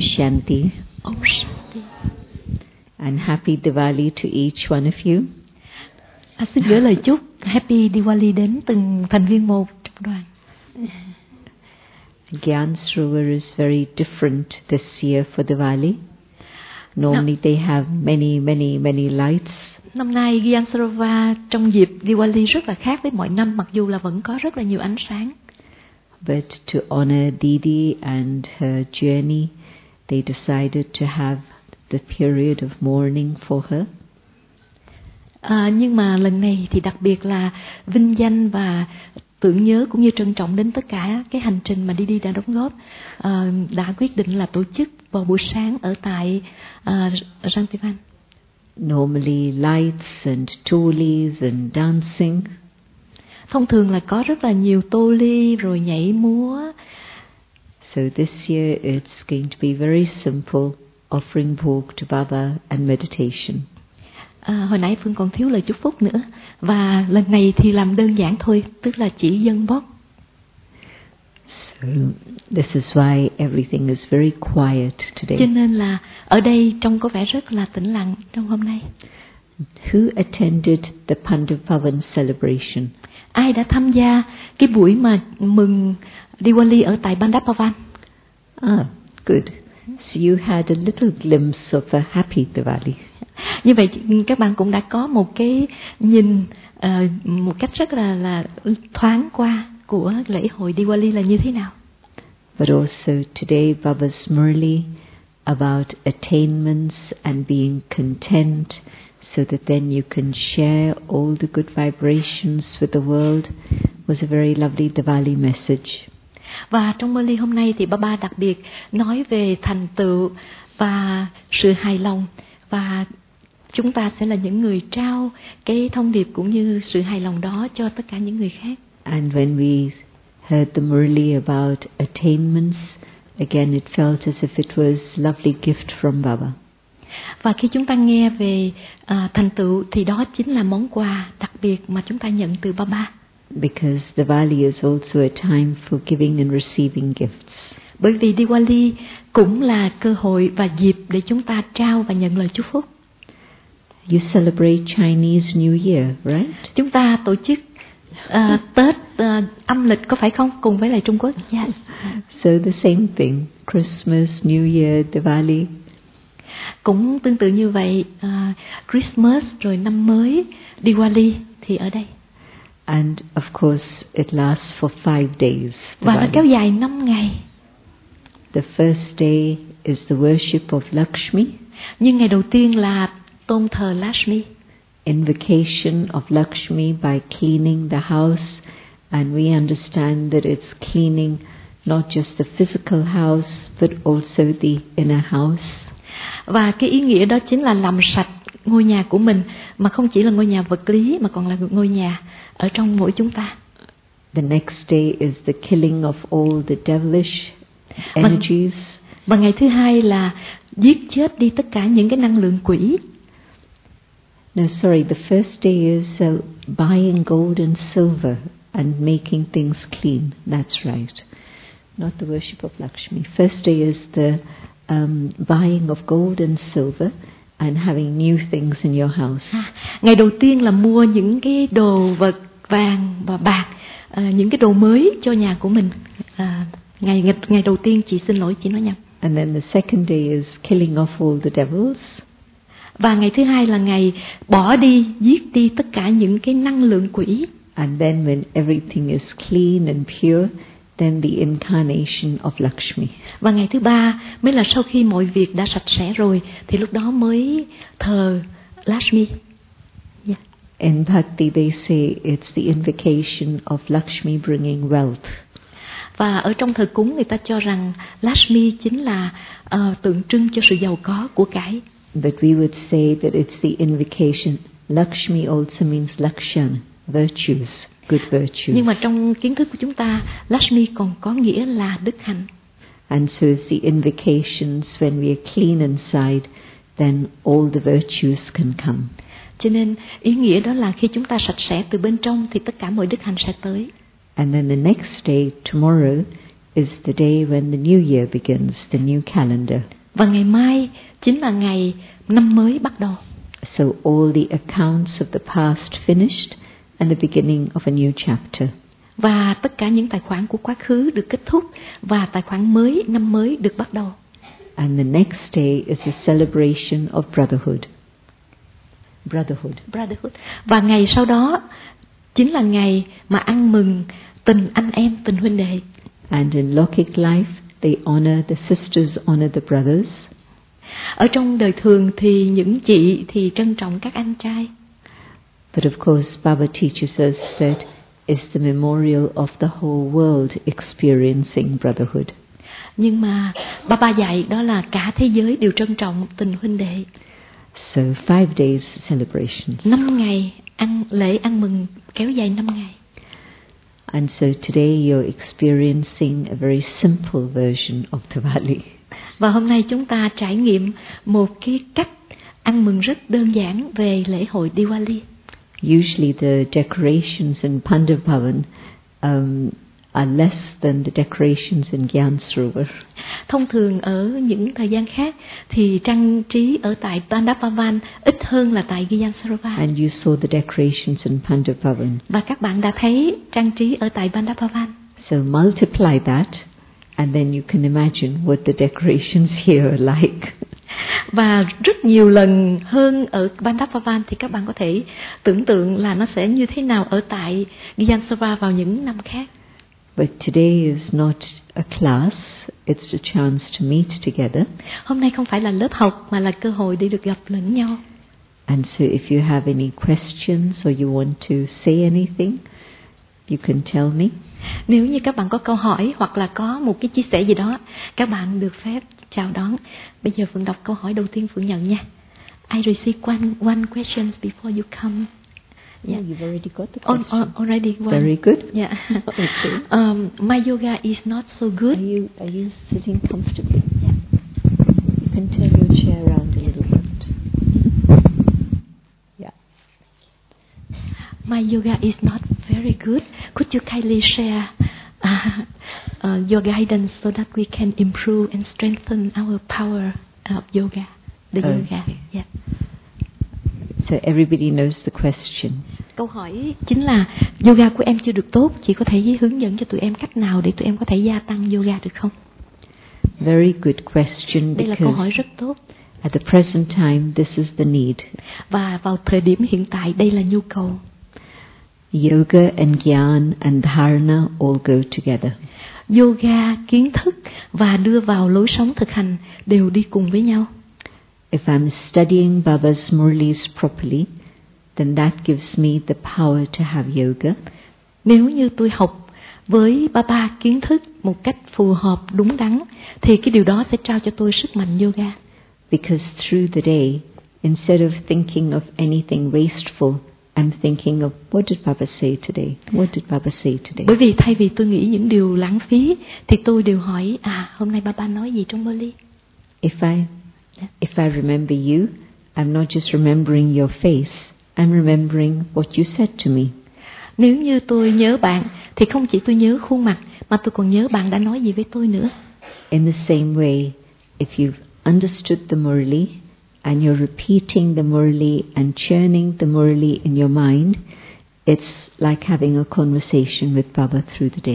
Shanti. Om Shanti. And Happy Diwali to each one of you. Xin gửi lời chúc Happy Diwali đến từng thành viên một trong đoàn. Gyan Sarovar is very different this year for Diwali. Normally they have many lights. Năm nay Gyan Sarovar trong dịp Diwali rất là khác với mọi năm, mặc dù là vẫn có rất là nhiều ánh sáng. But to honor Didi and her journey, they decided to have the period of mourning for her. Nhưng mà lần này thì đặc biệt là vinh danh và tưởng nhớ cũng như trân trọng đến tất cả cái hành trình mà Didi đã đóng góp, đã quyết định là tổ chức vào buổi sáng ở tại Rantivan. Normally lights and tolis and dancing. Thông thường là có rất là nhiều tô ly rồi nhảy múa. So this year it's going to be very simple, offering bhog to Baba and meditation. Hồi nãy Phương còn thiếu lời chúc phúc nữa, và lần này thì làm đơn giản thôi, tức là chỉ dâng bóp. So this is why everything is very quiet today. Cho nên là ở đây trông có vẻ rất là tĩnh lặng trong hôm nay. Who attended the Pandav Pavan celebration? Ai đã tham gia cái buổi mà mừng Diwali ở tại Pandav Pavan? Good. So you had a little glimpse of a happy Diwali. Như vậy các bạn cũng đã có một cái nhìn một cách rất là thoáng qua của lễ hội Diwali là như thế nào. But also today Baba's Murli about attainments and being content, so that then you can share all the good vibrations with the world, was a very lovely Diwali message. Và trong Murli hôm nay thì Baba đặc biệt nói về thành tựu và sự hài lòng, và chúng ta sẽ là những người trao cái thông điệp cũng như sự hài lòng đó cho tất cả những người khác. And when we heard the Murli about attainments, again it felt as if it was a lovely gift from Baba. Và khi chúng ta nghe về thành tựu thì đó chính là món quà đặc biệt mà chúng ta nhận từ Baba. Because Diwali is also a time for giving and receiving gifts. Bởi vì Diwali cũng là cơ hội và dịp để chúng ta trao và nhận lời chúc phúc. You celebrate Chinese New Year, right? Chúng ta tổ chức Tết âm lịch có phải không? Cùng với lại Trung Quốc. Yes. So the same thing, Christmas, New Year, Diwali. Cũng tương tự như vậy, Christmas rồi năm mới, Diwali thì ở đây. And of course it lasts for 5 days. Và nó kéo dài 5 ngày. The first day is the worship of Lakshmi. Nhưng ngày đầu tiên là tôn thờ Lakshmi. Invocation of Lakshmi by cleaning the house, and we understand that it's cleaning not just the physical house but also the inner house. Và cái ý nghĩa đó chính là làm sạch ngôi nhà của mình, mà không chỉ là ngôi nhà vật lý mà còn là ngôi nhà ở trong mỗi chúng ta. The next day is the killing of all the devilish energies. Và ngày thứ hai là giết chết đi tất cả những cái năng lượng quỷ. No, sorry, the first day is buying gold and silver and making things clean. That's right. Not the worship of Lakshmi. First day is the buying of gold and silver and having new things in your house. Ngày đầu tiên là mua những cái đồ vật vàng và bạc, những cái đồ mới cho nhà của mình. Ngày đầu tiên chị nói nhầm. And then the second day is killing off all the devils. Và ngày thứ hai là ngày bỏ đi, giết đi tất cả những cái năng lượng quỷ. And then when everything is clean and pure, then the incarnation of Lakshmi. Và ngày thứ ba mới là sau khi mọi việc đã sạch sẽ rồi thì lúc đó mới thờ Lakshmi. Yeah. In Bhakti they say it's the invocation of Lakshmi bringing wealth. Và ở trong thờ cúng người ta cho rằng Lakshmi chính là tượng trưng cho sự giàu có của cải. But we would say that it's the invocation. Lakshmi also means Lakshan, virtues, good virtues. Nhưng mà trong kiến thức của chúng ta, Lakshmi còn có nghĩa là đức hạnh. And so it's the invocations when we are clean inside, then all the virtues can come. Cho nên ý nghĩa đó là khi chúng ta sạch sẽ từ bên trong thì tất cả mọi đức hạnh sẽ tới. And then the next day, tomorrow, is the day when the new year begins, the new calendar. Và ngày mai chính là ngày năm mới bắt đầu. So all the accounts of the past finished and the beginning of a new chapter. Và tất cả những tài khoản của quá khứ được kết thúc và tài khoản mới, năm mới được bắt đầu. And the next day is a celebration of brotherhood. Brotherhood. Và ngày sau đó chính là ngày mà ăn mừng tình anh em, tình huynh đệ. And in Lokik life, they honor the sisters, honor the brothers. Ở trong đời thường thì những chị thì trân trọng các anh trai. But of course, Baba teaches us that it's the memorial of the whole world experiencing brotherhood. Nhưng mà Baba dạy đó là cả thế giới đều trân trọng tình huynh đệ. So 5 days celebrations. 5 ngày lễ ăn mừng kéo dài 5 ngày. And so today you're experiencing a very simple version of Diwali. Và hôm nay chúng ta trải nghiệm một cái cách ăn mừng rất đơn giản về lễ hội Diwali. Usually the decorations in Pandav Bhavan are less than the decorations in Gyan Sarovar. Thông thường ở những thời gian khác thì trang trí ở tại Pandav Bhavan ít hơn là tại Gyan Sarovar. And you saw the decorations in Pandav Bhavan. Và các bạn đã thấy trang trí ở tại Pandav Bhavan. So multiply that and then you can imagine what the decorations here are like. Và rất nhiều lần hơn ở Pandav Bhavan thì các bạn có thể tưởng tượng là nó sẽ như thế nào ở tại Gyan Sarovar vào những năm khác. But today is not a class, it's a chance to meet together. Hôm nay không phải là lớp học mà là cơ hội để được gặp lẫn nhau. And so if you have any questions or you want to say anything, you can tell me. Nếu như các bạn có câu hỏi hoặc là có một cái chia sẻ gì đó, các bạn được phép chào đón. Bây giờ Phượng đọc câu hỏi đầu tiên Phượng nhận nha. I received one question before you come. Yeah, you've already got the question. Already one. Very good. Yeah. Okay. My yoga is not so good. Are you sitting comfortably? Yeah. You can turn your chair around a little bit. Yeah. My yoga is not very good. Could you kindly share your guidance so that we can improve and strengthen our power of yoga? Yoga. Yeah. So everybody knows the question. Câu hỏi chính là yoga của em chưa được tốt, chị có thể hướng dẫn cho tụi em cách nào để tụi em có thể gia tăng yoga được không? Very good question. Đây là câu hỏi rất tốt. At the present time, this is the need. Và vào thời điểm hiện tại, đây là nhu cầu. Yoga and Gyan and Dharana all go together. Yoga, kiến thức và đưa vào lối sống thực hành đều đi cùng với nhau. If I'm studying Baba's Murlis properly, then that gives me the power to have yoga. Nếu như tôi học với Baba kiến thức một cách phù hợp đúng đắn, thì cái điều đó sẽ trao cho tôi sức mạnh yoga. Because through the day, instead of thinking of anything wasteful, I'm thinking of what did Baba say today? What did Baba say today? Bởi vì thay vì tôi nghĩ những điều lãng phí, thì tôi đều hỏi, hôm nay Baba nói gì trong Murli? If I remember you, I'm not just remembering your face, I'm remembering what you said to me. Nếu như tôi nhớ bạn, thì không chỉ tôi nhớ khuôn mặt, mà tôi còn nhớ bạn đã nói gì với tôi nữa. In the same way, if you've understood the Murli, and you're repeating the Murli and churning the Murli in your mind, it's like having a conversation with Baba through the day.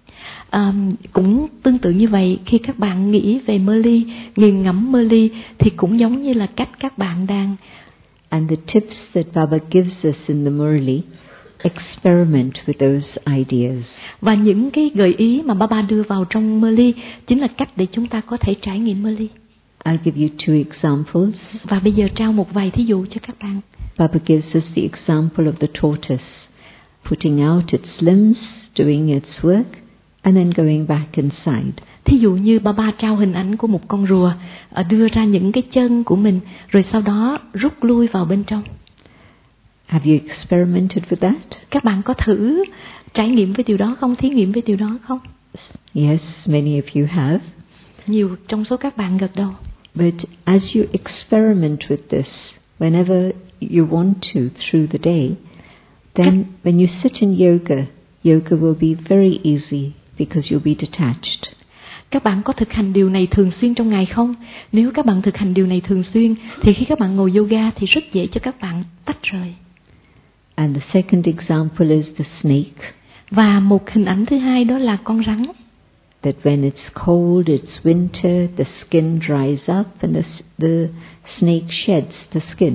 Cũng tương tự như vậy, khi các bạn nghĩ về Murli, nghiền ngẫm Murli, thì cũng giống như là cách các bạn đang. And the tips that Baba gives us in the Murli, experiment with those ideas. Và những cái gợi ý mà Baba đưa vào trong Murli chính là cách để chúng ta có thể trải nghiệm Murli. I'll give you two examples. Và bây giờ trao một vài thí dụ cho các bạn. Baba gives us the example of the tortoise, putting out its limbs, doing its work, and then going back inside. Thí dụ như Baba trao hình ảnh của một con rùa, đưa ra những cái chân của mình, rồi sau đó rút lui vào bên trong. Have you experimented with that? Các bạn có thử trải nghiệm với điều đó không? Thí nghiệm với điều đó không? Yes, many of you have. Nhiều trong số các bạn gật đầu. But as you experiment with this, whenever you want to through the day, then when you sit in yoga, yoga will be very easy because you'll be detached. Các bạn có thực hành điều này thường xuyên trong ngày không? Nếu các bạn thực hành điều này thường xuyên thì khi các bạn ngồi yoga thì rất dễ cho các bạn tách rời. And the second example is the snake. Và một hình ảnh thứ hai đó là con rắn. That when it's cold, it's winter, the skin dries up and the snake sheds the skin.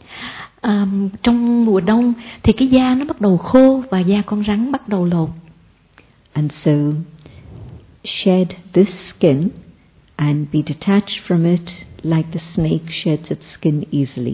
Trong mùa đông thì cái da nó bắt đầu khô và da con rắn bắt đầu lột. And so shed this skin and be detached from it like the snake sheds its skin easily.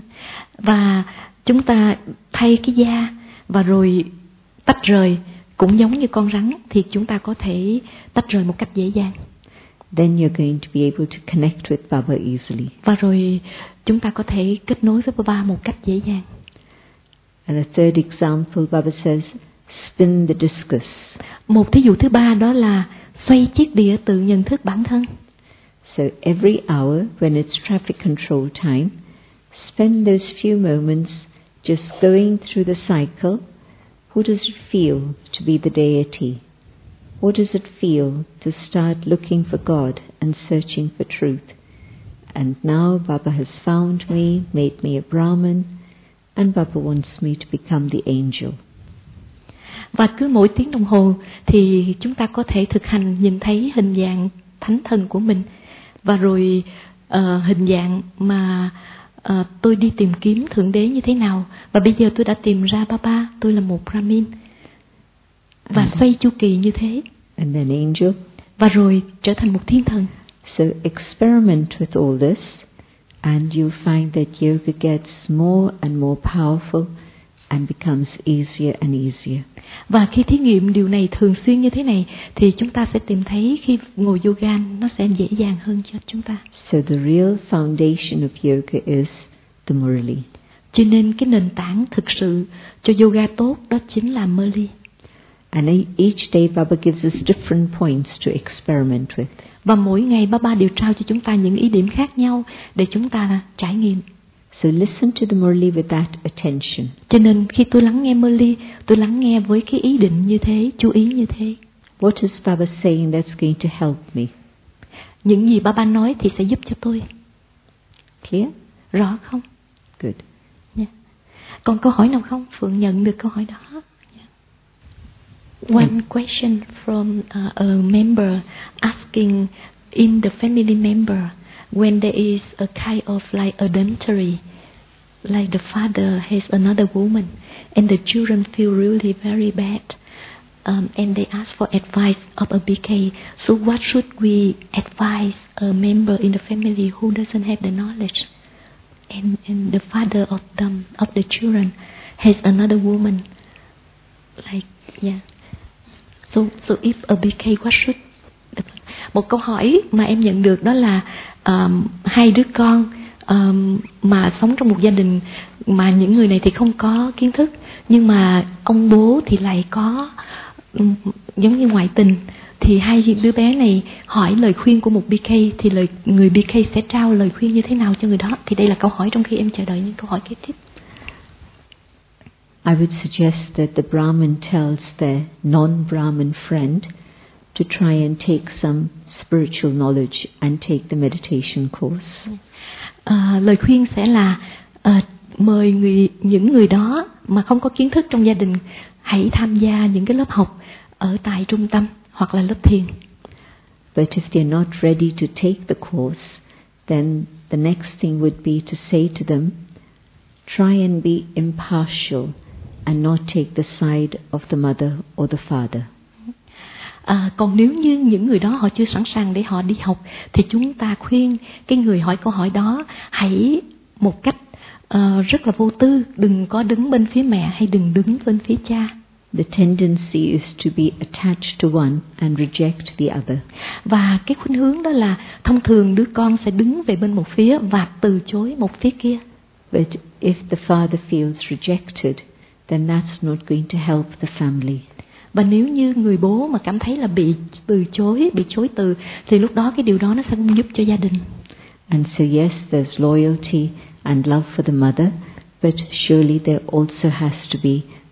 Và chúng ta thay cái da và rồi tách rời cũng giống như con rắn thì chúng ta có thể tách rời một cách dễ dàng. Then you're going to be able to connect with Baba easily. Và rồi chúng ta có thể kết nối với Baba một cách dễ dàng. And a third example, Baba says, spin the discus. Một thí dụ thứ ba đó là xoay chiếc đĩa tự nhận thức bản thân. So every hour when it's traffic control time, spend those few moments just going through the cycle. Who does it feel to be the deity? What does it feel to start looking for God and searching for truth? And now Baba has found me, made me a Brahmin, and Baba wants me to become the angel. Và cứ mỗi tiếng đồng hồ thì chúng ta có thể thực hành nhìn thấy hình dạng thánh thần của mình. Và rồi hình dạng mà tôi đi tìm kiếm Thượng Đế như thế nào. Và bây giờ tôi đã tìm ra Baba, tôi là một Brahmin. Và xoay chu kỳ như thế. And then angel. Và rồi trở thành một thiên thần. So experiment with all this and you'll find that yoga gets more and more powerful and becomes easier and easier. Và khi thí nghiệm điều này thường xuyên như thế này thì chúng ta sẽ tìm thấy khi ngồi yoga nó sẽ dễ dàng hơn cho chúng ta. So the real foundation of yoga is the Murli. Cho nên cái nền tảng thực sự cho yoga tốt đó chính là Murli. And each day Baba gives us different points to experiment with. Và mỗi ngày Baba đều trao cho chúng ta những ý điểm khác nhau để chúng ta trải nghiệm. So listen to the Murli with that attention. Cho nên khi tôi lắng nghe Murli, tôi lắng nghe với cái ý định như thế, chú ý như thế. What is Baba saying that's going to help me? Những gì Baba nói thì sẽ giúp cho tôi. Clear? Rõ không? Good. Yeah. Còn câu hỏi nào không? Phượng nhận được câu hỏi đó. One question from a member asking in the family member when there is a kind of like adultery, like the father has another woman and the children feel really very bad and they ask for advice of a BK. So what should we advise a member in the family who doesn't have the knowledge and the father of the children has another woman, like yeah. So if a BK, what should... Một câu hỏi mà em nhận được đó là hai đứa con mà sống trong một gia đình mà những người này thì không có kiến thức, nhưng mà ông bố thì lại có giống như ngoại tình, thì hai đứa bé này hỏi lời khuyên của một BK thì người BK sẽ trao lời khuyên như thế nào cho người đó. Thì đây là câu hỏi trong khi em chờ đợi những câu hỏi kế tiếp. I would suggest that the Brahmin tells their non-Brahmin friend to try and take some spiritual knowledge and take the meditation course. Lời khuyên sẽ là mời những người đó mà không có kiến thức trong gia đình hãy tham gia những cái lớp học ở tại trung tâm hoặc là lớp thiền. But if they're not ready to take the course, then the next thing would be to say to them, try and be impartial and not take the side of the mother or the father. Còn nếu như những người đó họ chưa sẵn sàng để họ đi học thì chúng ta khuyên cái người hỏi câu hỏi đó hãy một cách rất là vô tư, đừng có đứng bên phía mẹ hay đừng đứng bên phía cha. The tendency is to be attached to one and reject the other. Và cái khuynh hướng đó là thông thường đứa con sẽ đứng về bên một phía và từ chối một phía kia. But if the father feels rejected, then that's not going to help the family. Và nếu như người bố mà cảm thấy là bị từ chối, bị chối từ, thì lúc đó cái điều đó nó sẽ không giúp cho gia đình. And so yes, there's loyalty and love for the mother, but surely there also has to be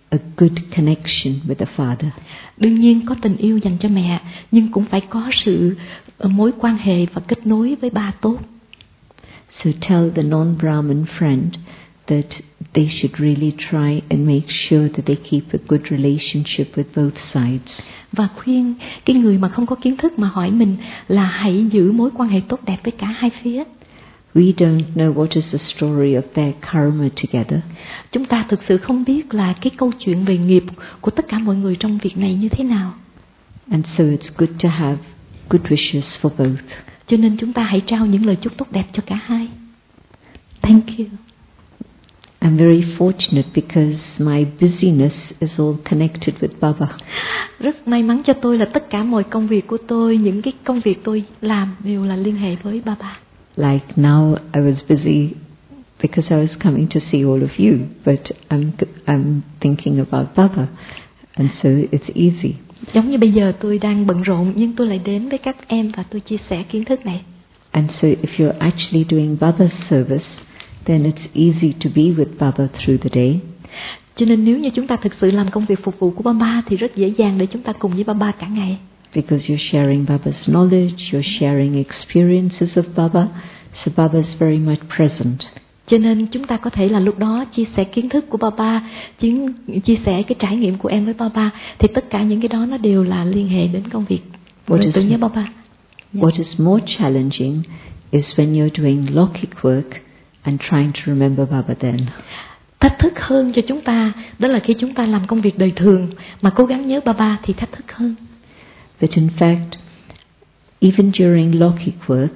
a good connection with the Father. Đương nhiên có tình yêu dành cho mẹ, nhưng cũng phải có sự mối quan hệ và kết nối với ba tốt. So tell the non-Brahmin friend that they should really try and make sure that they keep a good relationship with both sides. Và khuyên cái người mà không có kiến thức mà hỏi mình là hãy giữ mối quan hệ tốt đẹp với cả hai phía. We don't know what is the story of their karma together. Chúng ta thực sự không biết là cái câu chuyện về nghiệp của tất cả mọi người trong việc này như thế nào. And so it's good to have good wishes for both. Cho nên chúng ta hãy trao những lời chúc tốt đẹp cho cả hai. Thank you. I'm very fortunate because my busyness is all connected with Baba. Rất may mắn cho tôi là tất cả mọi công việc của tôi, những cái công việc tôi làm đều là liên hệ với Baba. Like now I was busy because I was coming to see all of you, but I'm thinking about Baba, and so it's easy. Giống như bây giờ tôi đang bận rộn nhưng tôi lại đến với các em và tôi chia sẻ kiến thức này. And so if you're actually doing Baba's service, then it's easy to be with Baba through the day. Cho nên nếu như chúng ta thực sự làm công việc phục vụ của Baba thì rất dễ dàng để chúng ta cùng với Baba cả ngày. Because you're sharing Baba's knowledge, you're sharing experiences of Baba, so Baba is very much present. Cho nên chúng ta có thể là lúc đó chia sẻ kiến thức của Baba, chia sẻ cái trải nghiệm của em với Baba, thì tất cả những cái đó nó đều là liên hệ đến công việc tự nhớ Baba. What is more challenging is when you're doing Lokik work and trying to remember Baba then. Thách thức hơn cho chúng ta đó là khi chúng ta làm công việc đời thường mà cố gắng nhớ Baba thì thách thức hơn. But in fact, even during Lokik work,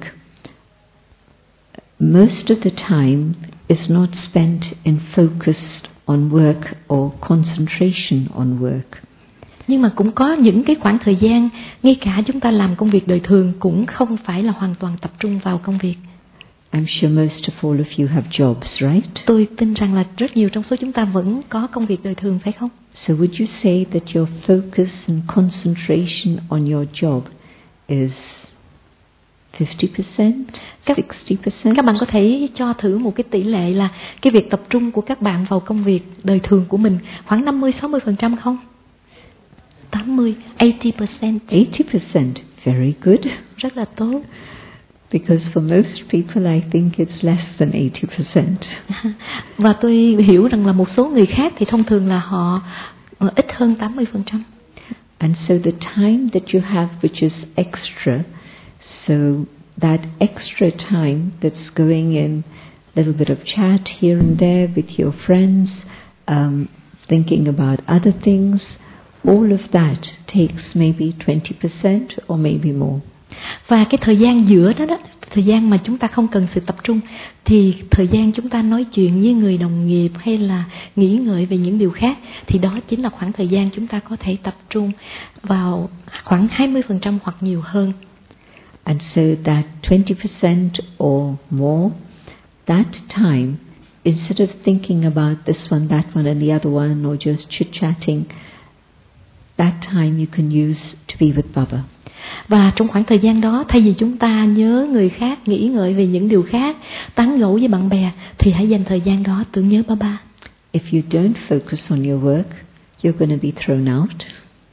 most of the time is not spent in focused on work or concentration on work. Nhưng mà cũng có những cái khoảng thời gian, ngay cả chúng ta làm công việc đời thường cũng không phải là hoàn toàn tập trung vào công việc. I'm sure most of all of you have jobs, right? Tôi tin rằng là rất nhiều trong số chúng ta vẫn có công việc đời thường, phải không? So would you say that your focus and concentration on your job is 50%, 60%? Các bạn có thể cho thử một cái tỷ lệ là cái việc tập trung của các bạn vào công việc đời thường của mình khoảng 50-60% không? 80%. 80%, very good. Rất là tốt. Because for most people I think it's less than 80%. Và tôi hiểu rằng là một số người khác thì thông thường là họ ít hơn 80%. And so the time that you have which is extra, so that extra time that's going in a little bit of chat here and there with your friends, thinking about other things, all of that takes maybe 20% or maybe more. Và cái thời gian giữa đó, thời gian mà chúng ta không cần sự tập trung, thì thời gian chúng ta nói chuyện với người đồng nghiệp hay là nghĩ ngợi về những điều khác, thì đó chính là khoảng thời gian chúng ta có thể tập trung vào khoảng 20% hoặc nhiều hơn. And so that 20% or more, that time, instead of thinking about this one, that one and the other one, or just chit-chatting, that time you can use to be with Baba. Và trong khoảng thời gian đó, thay vì chúng ta nhớ người khác, nghĩ ngợi về những điều khác, tán gẫu với bạn bè, thì hãy dành thời gian đó tưởng nhớ Baba. If you don't focus on your work, you're going to be thrown out.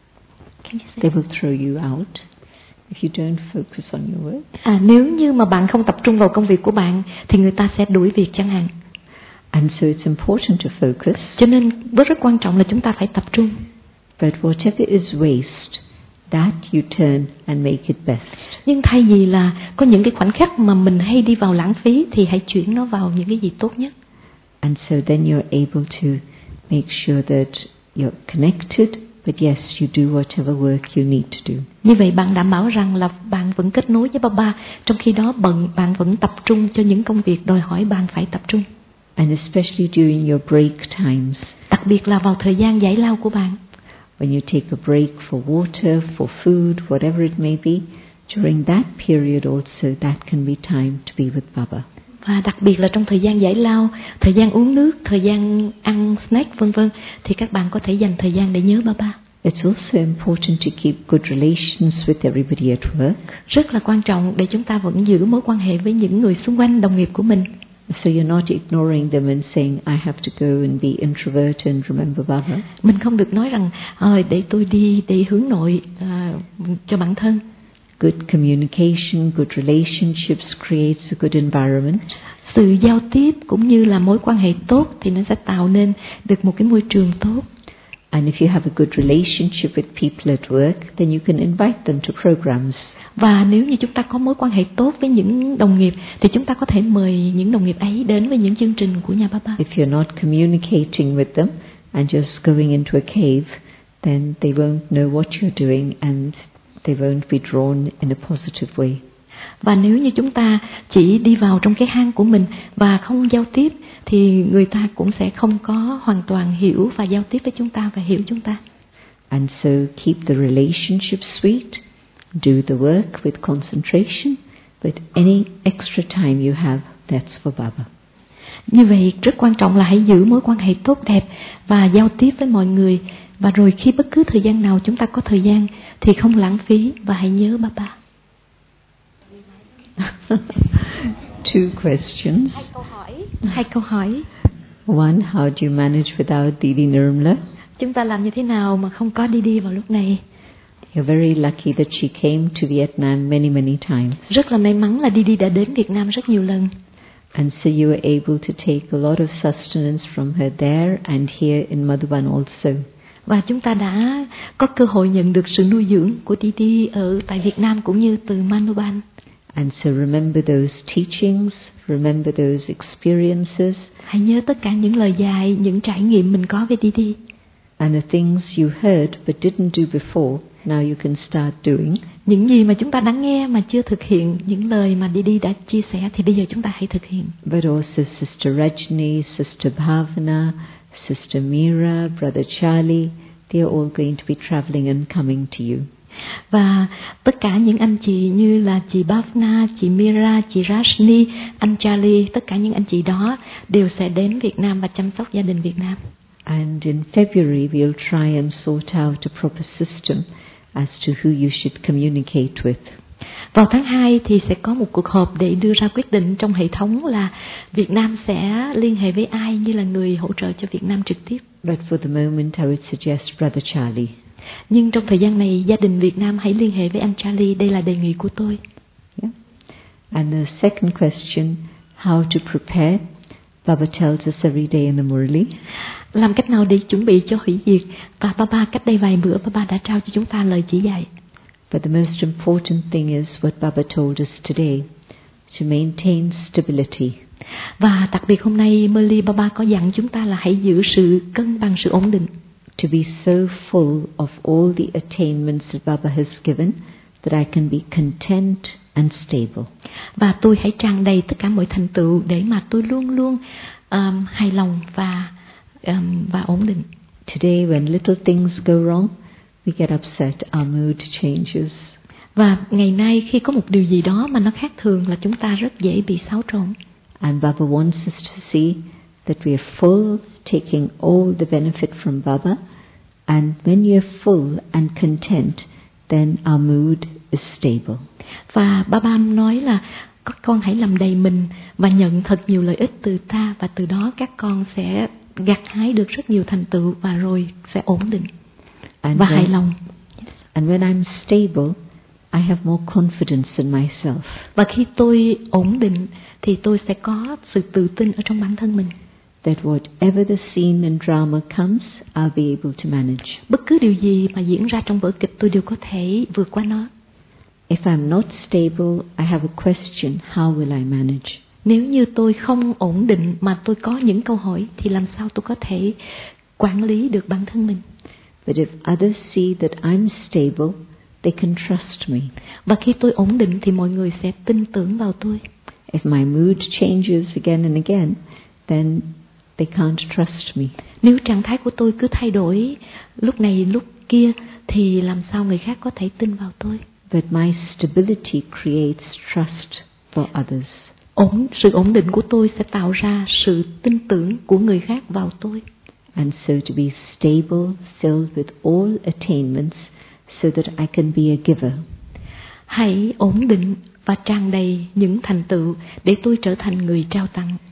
They will throw you out if you don't focus on your work. Nếu như mà bạn không tập trung vào công việc của bạn, thì người ta sẽ đuổi việc chẳng hạn. And so it's important to focus. Cho nên rất quan trọng là chúng ta phải tập trung. But whatever is waste, that you turn and make it best. Nhưng thay vì là có những cái khoảnh khắc mà mình hay đi vào lãng phí, thì hãy chuyển nó vào những cái gì tốt nhất. And so then you're able to make sure that you're connected, but yes, you do whatever work you need to do. Như vậy bạn đảm bảo rằng là bạn vẫn kết nối với Baba, trong khi đó bạn vẫn tập trung cho những công việc đòi hỏi bạn phải tập trung. And especially during your break times. Đặc biệt là vào thời gian giải lao của bạn. When you take a break for water, for food, whatever it may be, during that period also that can be time to be with Baba. Và đặc biệt là trong thời gian giải lao, thời gian uống nước, thời gian ăn snack vân vân, thì các bạn có thể dành thời gian để nhớ Baba. It's also important to keep good relations with everybody at work. Rất là quan trọng để chúng ta vẫn giữ mối quan hệ với những người xung quanh, đồng nghiệp của mình. So you're not ignoring them and saying, I have to go and be introvert and remember Baba. Mình không được nói rằng để tôi đi để hướng nội cho bản thân. Good communication, good relationships creates a good environment. Sự giao tiếp cũng như là mối quan hệ tốt thì nó sẽ tạo nên được một cái môi trường tốt. And if you have a good relationship with people at work, then you can invite them to programs. Và nếu như chúng ta có mối quan hệ tốt với những đồng nghiệp thì chúng ta có thể mời những đồng nghiệp ấy đến với những chương trình của nhà Baba. If you're not communicating with them and just going into a cave, then they won't know what you're doing and they won't be drawn in a positive way. Và nếu như chúng ta chỉ đi vào trong cái hang của mình và không giao tiếp thì người ta cũng sẽ không có hoàn toàn hiểu và giao tiếp với chúng ta và hiểu chúng ta. And so keep the relationship sweet, do the work with concentration, but any extra time you have, that's for Baba. Như vậy rất quan trọng là hãy giữ mối quan hệ tốt đẹp và giao tiếp với mọi người, và rồi khi bất cứ thời gian nào chúng ta có thời gian thì không lãng phí và hãy nhớ Baba. Two questions. Hai câu hỏi. One, how do you manage without Didi Nirmala? Chúng ta làm như thế nào mà không có Didi vào lúc này? You're very lucky that she came to Vietnam many times. Rất là may mắn là Didi đã đến Việt Nam rất nhiều lần. And so you were able to take a lot of sustenance from her there and here in Madhuban also. Và chúng ta đã có cơ hội nhận được sự nuôi dưỡng của Didi ở tại Việt Nam cũng như từ Madhuban. And so remember those teachings, remember those experiences. Hãy nhớ tất cả những lời dạy, những trải nghiệm mình có với Didi. And the things you heard but didn't do before, now you can start doing. Những gì mà chúng ta đã nghe mà chưa thực hiện, những lời mà Didi đã chia sẻ thì bây giờ chúng ta hãy thực hiện. But also Sister Rajni, Sister Bhavana, Sister Meera, Brother Charlie, they are all going to be traveling and coming to you. Và tất cả những anh chị như là chị Bhavna, chị Meera, chị Rajni, anh Charlie, tất cả những anh chị đó đều sẽ đến Việt Nam và chăm sóc gia đình Việt Nam. And in February we'll try and sort out a proper system as to who you should communicate with. Vào tháng 2 thì sẽ có một cuộc họp để đưa ra quyết định trong hệ thống là Việt Nam sẽ liên hệ với ai như là người hỗ trợ cho Việt Nam trực tiếp. But for the moment I would suggest Brother Charlie. Nhưng trong thời gian này, gia đình Việt Nam hãy liên hệ với anh Charlie, đây là đề nghị của tôi. Yeah. And the second question, how to prepare? Baba tells us every day in the Murli. Làm cách nào để chuẩn bị cho hủy diệt? Và Baba cách đây vài bữa Baba đã trao cho chúng ta lời chỉ dạy. But the most important thing is what Baba told us today, to maintain stability. Và đặc biệt hôm nay Murli Baba có dặn chúng ta là hãy giữ sự cân bằng, sự ổn định. To be so full of all the attainments that Baba has given that I can be content and stable. Và tôi hãy tràn đầy tất cả mọi thành tựu để mà tôi luôn luôn hài lòng và ổn định. Today when little things go wrong, we get upset, our mood changes. Và ngày nay khi có một điều gì đó mà nó khác thường là chúng ta rất dễ bị xáo trộn. And Baba wants us to see that we are full, taking all the benefit from Baba, and when you're full and content, then our mood is stable. Và Baba nói là các con hãy làm đầy mình và nhận thật nhiều lợi ích từ ta, và từ đó các con sẽ gặt hái được rất nhiều thành tựu và rồi sẽ ổn định và hài lòng. And when I'm stable, I have more confidence in myself. Và khi tôi ổn định thì tôi sẽ có sự tự tin ở trong bản thân mình. That whatever the scene and drama comes, I'll be able to manage. Bất cứ điều gì mà diễn ra trong vở kịch tôi đều có thể vượt qua nó. If I'm not stable, I have a question, how will I manage? Nếu như tôi không ổn định mà tôi có những câu hỏi thì làm sao tôi có thể quản lý được bản thân mình? But if others see that I'm stable, they can trust me. Và khi tôi ổn định thì mọi người sẽ tin tưởng vào tôi. If my mood changes again and again, then they can't trust me. Nếu trạng thái của tôi cứ thay đổi lúc này lúc kia thì làm sao người khác có thể tin vào tôi? But my stability creates trust for others. Sự ổn định của tôi sẽ tạo ra sự tin tưởng của người khác vào tôi. And so to be stable, filled with all attainments, so that I can be a giver. Hãy ổn định và tràn đầy những thành tựu để tôi trở thành người trao tặng.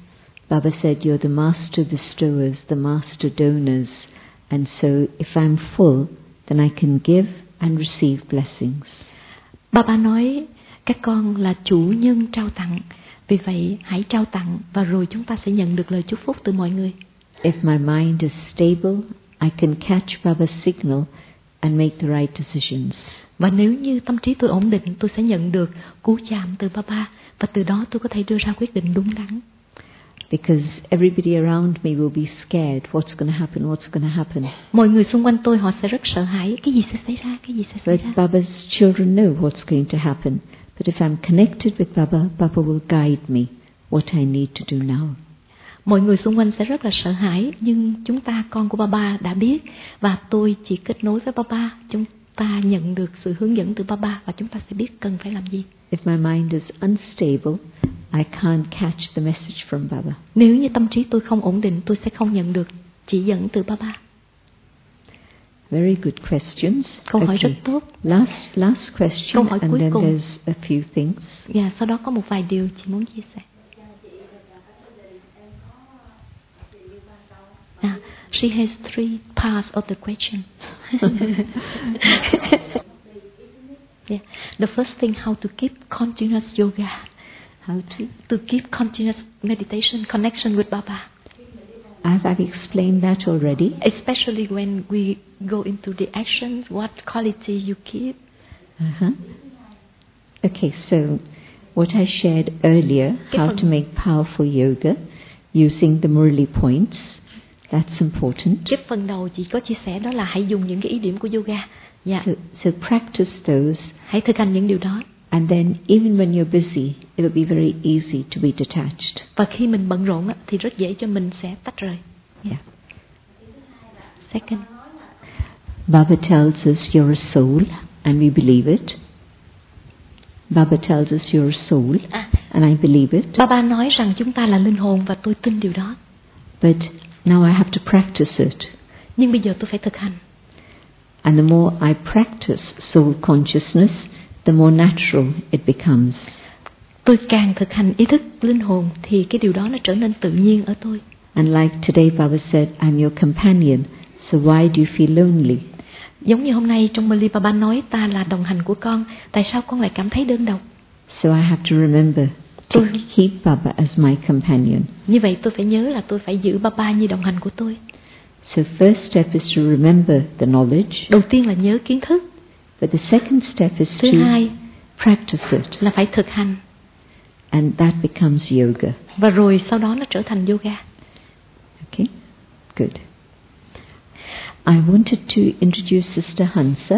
Baba said, you're the master bestowers, the master donors, and so if I'm full, then I can give and receive blessings. Baba nói các con là chủ nhân trao tặng, vì vậy hãy trao tặng và rồi chúng ta sẽ nhận được lời chúc phúc từ mọi người. If my mind is stable, I can catch Baba's signal and make the right decisions. Và nếu như tâm trí tôi ổn định, tôi sẽ nhận được cú chạm từ Baba và từ đó tôi có thể đưa ra quyết định đúng đắn. Because everybody around me will be scared. What's going to happen? What's going to happen? Mọi người xung quanh tôi họ sẽ rất sợ hãi. Cái gì sẽ xảy ra? Cái gì sẽ xảy ra? But Baba's children know what's going to happen. But if I'm connected with Baba, Baba will guide me what I need to do now. Mọi người xung quanh sẽ rất là sợ hãi, nhưng chúng ta con của Baba đã biết và tôi chỉ kết nối với Baba, chúng ta nhận được sự hướng dẫn từ Baba và chúng ta sẽ biết cần phải làm gì. If my mind is unstable, I can't catch the message from Baba. Nếu như tâm trí tôi không ổn định, tôi sẽ không nhận được chỉ dẫn từ Baba. Very good questions. Câu hỏi rất tốt. Last question, Câu hỏi and cuối then cùng. there's a few things. Dạ, sau đó có một vài điều chị muốn chia sẻ. She has 3 parts of the question. Yeah. The first thing, how to keep continuous yoga. How To keep continuous meditation connection with Baba. I've explained that already. Especially when we go into the actions, what quality you keep. Okay, so what I shared earlier, how to make powerful yoga using the Murli points, that's important. Cái phần đầu chị có chia sẻ đó là hãy dùng những cái ý điểm của yoga. Yeah. So practice those. Hãy thực hành những điều đó. And then even when you're busy, it will be very easy to be detached. Và khi mình bận rộn thì rất dễ cho mình sẽ tách rời. Yeah. Second. Baba tells us you're a soul, and we believe it. Baba tells us you're a soul, and I believe it. Baba nói rằng chúng ta là linh hồn và tôi tin điều đó. But now I have to practice it. Nhưng bây giờ tôi phải thực hành. And the more I practice soul consciousness, the more natural it becomes. Tôi càng thực hành ý thức linh hồn thì cái điều đó nó trở nên tự nhiên ở tôi. And like today Baba said, I'm your companion, so why do you feel lonely? Giống như hôm nay trong Bali Baba nói ta là đồng hành của con, tại sao con lại cảm thấy đơn độc? So I have to remember to keep Baba as my companion. Như vậy tôi phải nhớ là tôi phải giữ Baba như đồng hành của tôi. So first step is to remember the knowledge. Đầu tiên là nhớ kiến thức. But the second step is Thứ hai practice it. Là phải thực hành. And that becomes yoga. Và rồi sau đó nó trở thành yoga. Okay, good. I wanted to introduce Sister Hansa.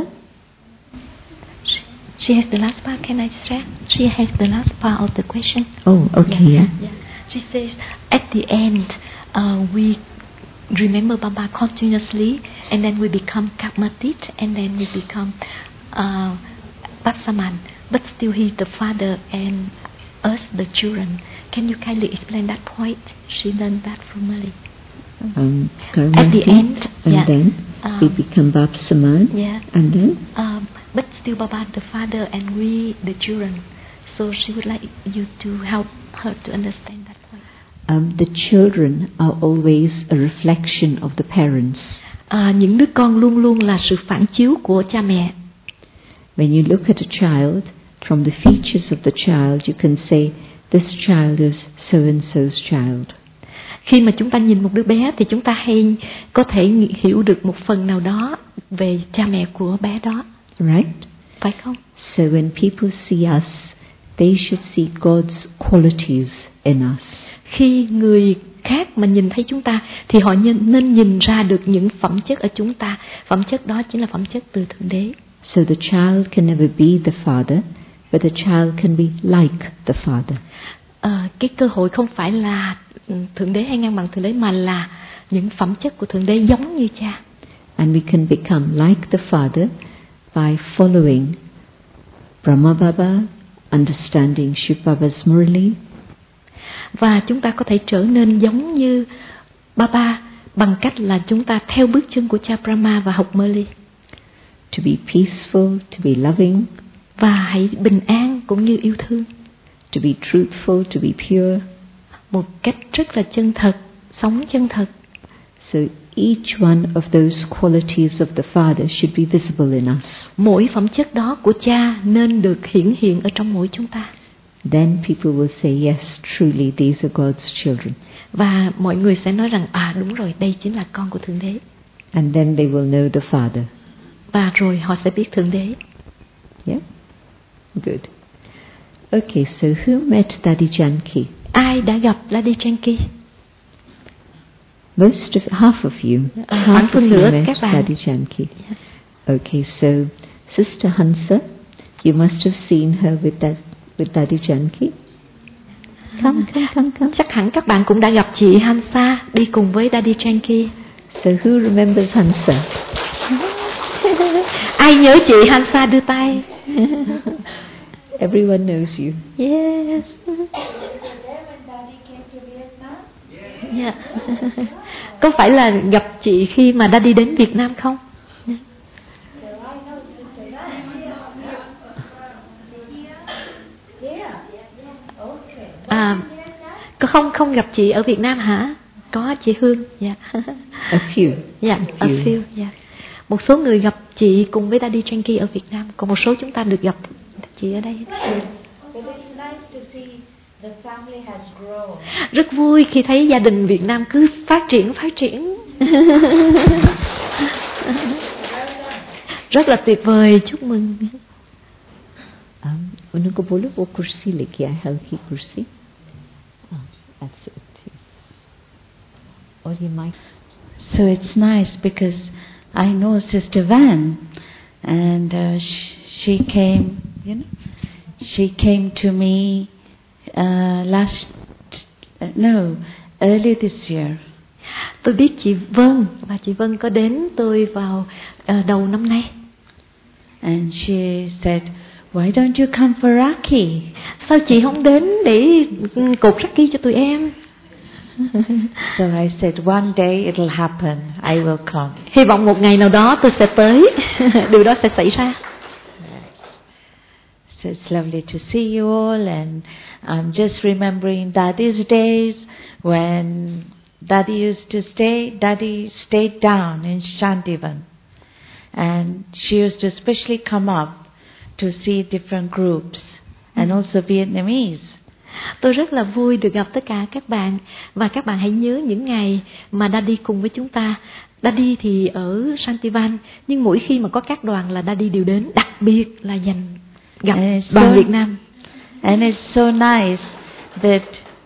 She has the last part. Can I share? She has the last part of the question. Oh, okay, yeah. She says, at the end, we remember Baba continuously, and then we become Karmatit, and then we become Patsaman. But still, he's the father, and us, the children. Can you kindly explain that point? She learned that from Mali. At the end, and then we become Bapsaman, and then but still Baba the father and we the children. So she would like you to help her to understand that point. The children are always a reflection of the parents. Những đứa con luôn luôn là sự phản chiếu của cha mẹ. When you look at a child, from the features of the child, you can say this child is so and so's child. Khi mà chúng ta nhìn một đứa bé thì chúng ta hay có thể hiểu được một phần nào đó về cha mẹ của bé đó. Right? Phải không? So when people see us, they should see God's qualities in us. Khi người khác mà nhìn thấy chúng ta thì họ nên nhìn ra được những phẩm chất ở chúng ta. Phẩm chất đó chính là phẩm chất từ Thượng Đế. So the child can never be the father, but the child can be like the father. Cái cơ hội không phải là Thượng Đế hay ngang bằng Thượng Đế, mà là những phẩm chất của Thượng Đế giống như cha. And we can become like the father by following Brahma Baba, understanding Shiv Baba's Murli. Và chúng ta có thể trở nên giống như Baba bằng cách là chúng ta theo bước chân của cha Brahma và học Murli. To be peaceful, to be loving. Và hãy bình an cũng như yêu thương. To be truthful, to be pure. một cách rất là chân thật, sống chân thật. So each one of those qualities of the Father should be visible in us. Mỗi phẩm chất đó của Cha nên được hiển hiện ở trong mỗi chúng ta. Then people will say, yes, truly these are God's children. Và mọi người sẽ nói rằng đúng rồi, đây chính là con của Thượng Đế. And then they will know the Father. Và rồi họ sẽ biết Thượng Đế. Yeah? Good. Okay, so who met Daddy Janki? Ai đã gặp Daddy Janki? Half of you. Khoảng phân nửa các bạn. Daddy Janki. Okay, so Sister Hansa, you must have seen her with Daddy Janki. Come. Chắc hẳn các bạn cũng đã gặp chị Hansa đi cùng với Daddy Janki. So who remembers Hansa? Ai nhớ chị Hansa đưa tay? Everyone knows you. Yes. Yeah. Có phải là gặp chị khi mà Daddy đến Việt Nam không? Không gặp chị ở Việt Nam hả? Có chị Hương. Yeah. A few. Yeah, a few. Yeah. Một số người gặp chị cùng với Daddy Janki ở Việt Nam, còn một số chúng ta được gặp chị ở đây. Rất vui khi thấy gia đình Việt Nam cứ phát triển. Rất là tuyệt vời, chúc mừng. Uनको बोलो वो कुर्सी लेके आए, हल्की कुर्सी. That's it. Or you might. So it's nice because I know Sister Van, and she came. She came to me early this year. Tôi biết chị Vân, và chị Vân có đến tôi vào đầu năm nay. And she said, why don't you come for Rakhi? Sao chị không đến để cột Rakhi cho tụi em? So I said, one day it'll happen, I will come. Hy vọng một ngày nào đó tôi sẽ tới. Điều đó sẽ xảy ra. So it's lovely to see you all, and I'm just remembering Daddy's days when Daddy stayed down in Shantivan, and she used to especially come up to see different groups and also Vietnamese. Tôi rất là vui được gặp tất cả các bạn, và các bạn hãy nhớ những ngày mà Daddy cùng với chúng ta. Daddy thì ở Shantivan, nhưng mỗi khi mà có các đoàn là Daddy đều đến, đặc biệt là dành gặp đoàn Việt Nam. And it's so nice that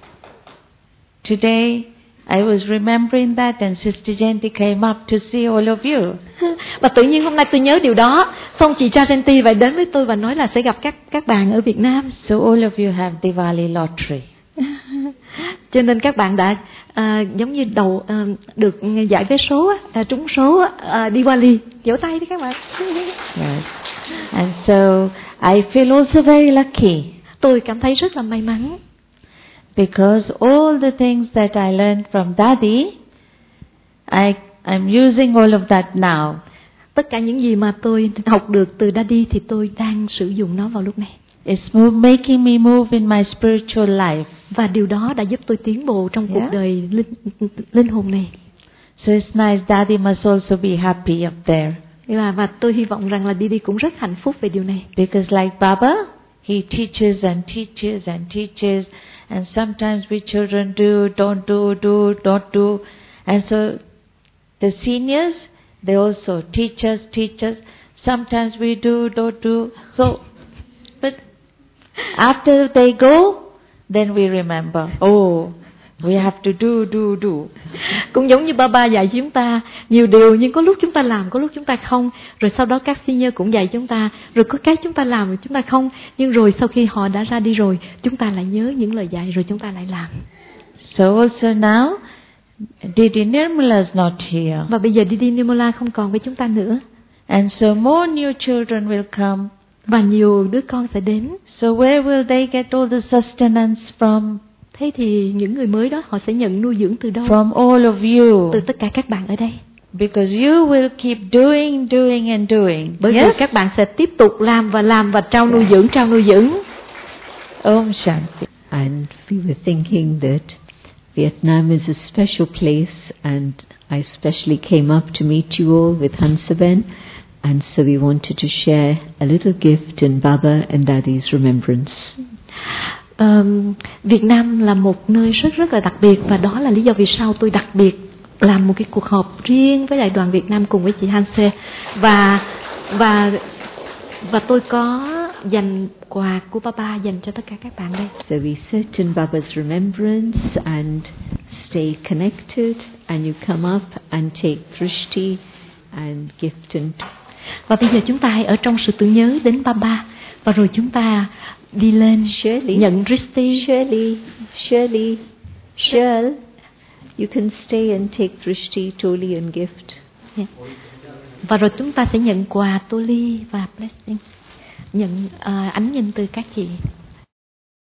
today I was remembering that, and Sister Janti came up to see all of you. Và tự nhiên hôm nay tôi nhớ điều đó, xong chị Janti vậy đến với tôi và nói là sẽ gặp các bạn ở Việt Nam. So all of you have Diwali lottery. Cho nên các bạn đã giống như được giải vé số, trúng số Diwali. Vỗ tay đi các bạn. Yes. And so I feel also very lucky. Tôi cảm thấy rất là may mắn. Because all the things that I learned from Daddy, I'm using all of that now. Tất cả những gì mà tôi học được từ Daddy thì tôi đang sử dụng nó vào lúc này. It's making me move in my spiritual life. Và điều đó đã giúp tôi tiến bộ trong cuộc đời linh hồn này. So it's nice. Daddy must also be happy up there. Và tôi hy vọng rằng là Didi cũng rất hạnh phúc về điều này. Because like Baba, he teaches and teaches and teaches, and sometimes we children don't do. And so the seniors, they also teach us. Sometimes we don't do. So, but after they go, then we remember, we have to do. Cũng giống như Baba dạy chúng ta nhiều điều, nhưng có lúc chúng ta làm, có lúc chúng ta không. Rồi sau đó các senior cũng dạy chúng ta, rồi có cái chúng ta làm rồi chúng ta không. Nhưng rồi sau khi họ đã ra đi rồi, chúng ta lại nhớ những lời dạy rồi chúng ta lại làm. So also now, Didi Nirmala is not here. Và bây giờ Didi Nirmala không còn với chúng ta nữa. And so more new children will come. Và nhiều đứa con sẽ đến. So where will they get all the sustenance from? Thế thì những người mới đó họ sẽ nhận nuôi dưỡng từ đâu? From all of you. Từ tất cả các bạn ở đây. Because you will keep doing and doing. Bởi vì các bạn sẽ tiếp tục làm và trao nuôi dưỡng. Om Shanti. And we were thinking that Vietnam is a special place, and I especially came up to meet you all with Hansaben, and so we wanted to share a little gift in Baba and Dadi's remembrance. Việt Nam là một nơi rất là đặc biệt, và đó là lý do vì sao tôi đặc biệt làm một cái cuộc họp riêng với Đại đoàn Việt Nam cùng với chị Hanse, và tôi có dành quà của Baba dành cho tất cả các bạn đây. So we sit in Baba's remembrance and stay connected, and you come up and take drishti and gift. Và bây giờ chúng ta hãy ở trong sự tưởng nhớ đến Baba, và rồi chúng ta đi lên nhận drishti. Shirley, you can stay and take drishti, toli and gift. Yeah. Và rồi chúng ta sẽ nhận quà toli và blessing, nhận ánh nhìn từ các chị.